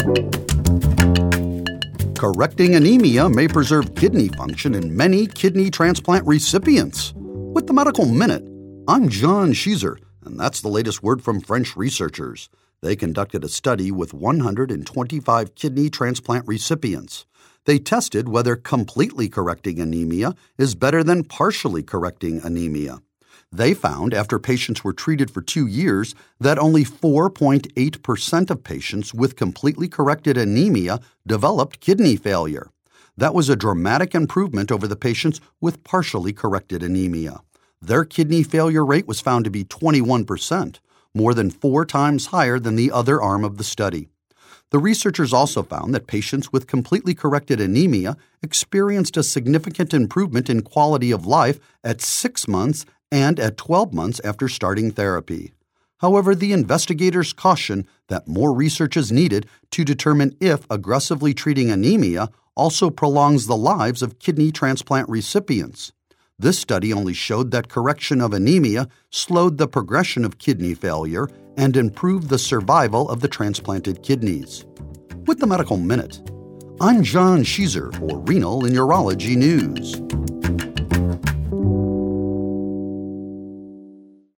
Correcting anemia may preserve kidney function in many kidney transplant recipients. With the Medical Minute, I'm John Sheezer, and that's the latest word from French researchers. They conducted a study with 125 kidney transplant recipients. They tested whether completely correcting anemia is better than partially correcting anemia. They found, after patients were treated for 2 years, that only 4.8% of patients with completely corrected anemia developed kidney failure. That was a dramatic improvement over the patients with partially corrected anemia. Their kidney failure rate was found to be 21%, more than 4 times higher than the other arm of the study. The researchers also found that patients with completely corrected anemia experienced a significant improvement in quality of life at 6 months and at 12 months after starting therapy. However, the investigators caution that more research is needed to determine if aggressively treating anemia also prolongs the lives of kidney transplant recipients. This study only showed that correction of anemia slowed the progression of kidney failure and improved the survival of the transplanted kidneys. With the Medical Minute, I'm John Sheezer for Renal and Urology News.